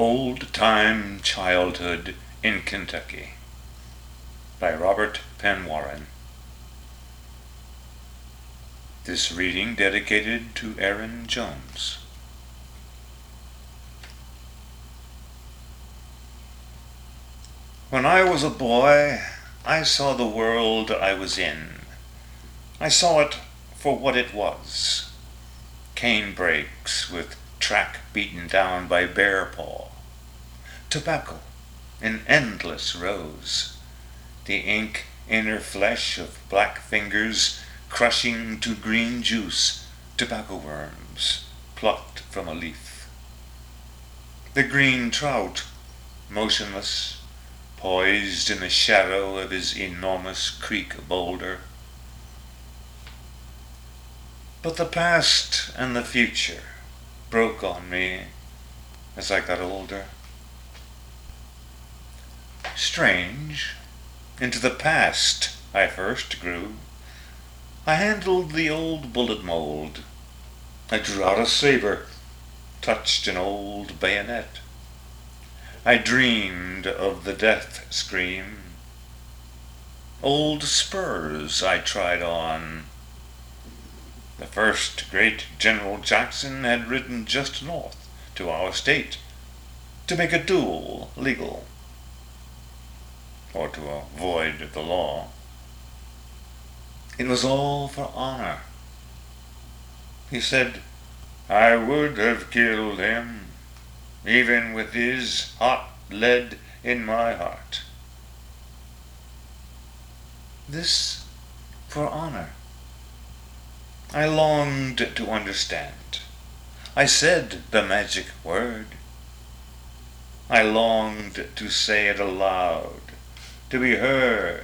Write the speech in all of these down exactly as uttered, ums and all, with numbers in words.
Old-Time Childhood in Kentucky by Robert Penn Warren. This reading dedicated to Aaron Jones. When I was a boy, I saw the world I was in. I saw it for what it was. Cane brakes with track beaten down by bear paw. Tobacco in endless rows. The ink inner flesh of black fingers crushing to green juice tobacco worms plucked from a leaf. The green trout, motionless, poised in the shadow of his enormous creek boulder. But the past and the future broke on me as I got older. Strange, into the past I first grew. I handled the old bullet mold. I drew out a saber, touched an old bayonet. I dreamed of the death scream. Old spurs I tried on. The first great General Jackson had ridden just north to our state to make a duel legal, or to avoid the law. It was all for honor. He said, I would have killed him, even with his hot lead in my heart. This for honor. I longed to understand. I said the magic word. I longed to say it aloud, to be heard.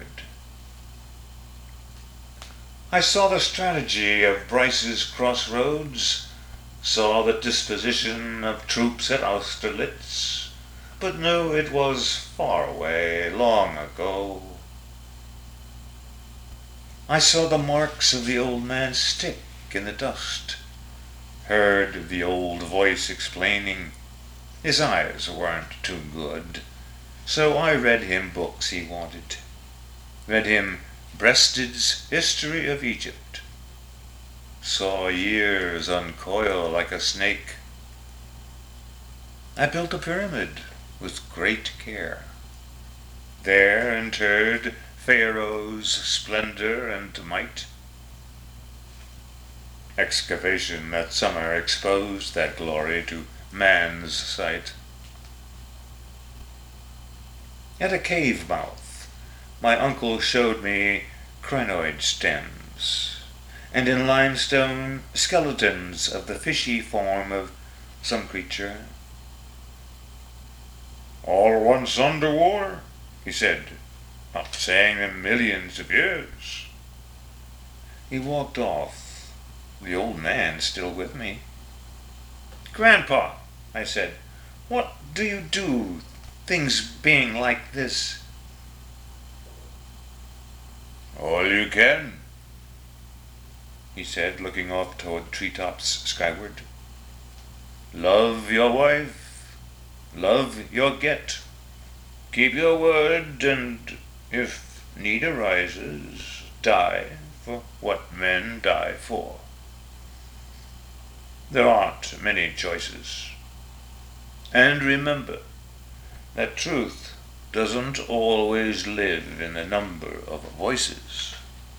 I saw the strategy of Bryce's crossroads, saw the disposition of troops at Austerlitz, but knew it was far away, long ago. I saw the marks of the old man's stick in the dust, heard the old voice explaining his eyes weren't too good, so I read him books he wanted, read him Breasted's History of Egypt, saw years uncoil like a snake. I built a pyramid with great care, there interred Pharaoh's splendor and might. Excavation that summer exposed that glory to man's sight. At a cave mouth, my uncle showed me crinoid stems, and in limestone skeletons of the fishy form of some creature. All once under war, he said, not saying in millions of years. He walked off, the old man still with me. Grandpa, I said, what do you do, things being like this? All you can, he said, looking off toward treetops skyward. Love your wife, love your get, keep your word, and if need arises, die for what men die for. There aren't many choices. And remember that truth doesn't always live in the number of voices.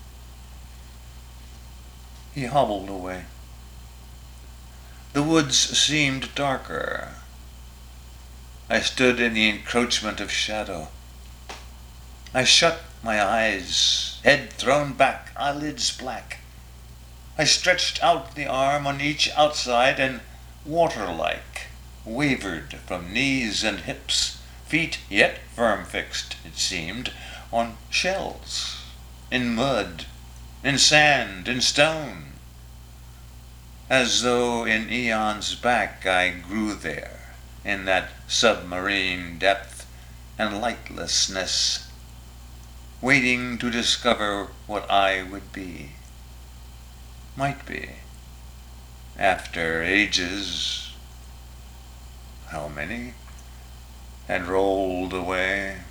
He hobbled away. The woods seemed darker. I stood in the encroachment of shadow. I shut my eyes, head thrown back, eyelids black. I stretched out the arm on each outside and, water-like, wavered from knees and hips, feet yet firm-fixed, it seemed, on shells, in mud, in sand, in stone, as though in eons back I grew there, in that submarine depth and lightlessness, waiting to discover what I would be, might be, after ages. How many? and rolled away.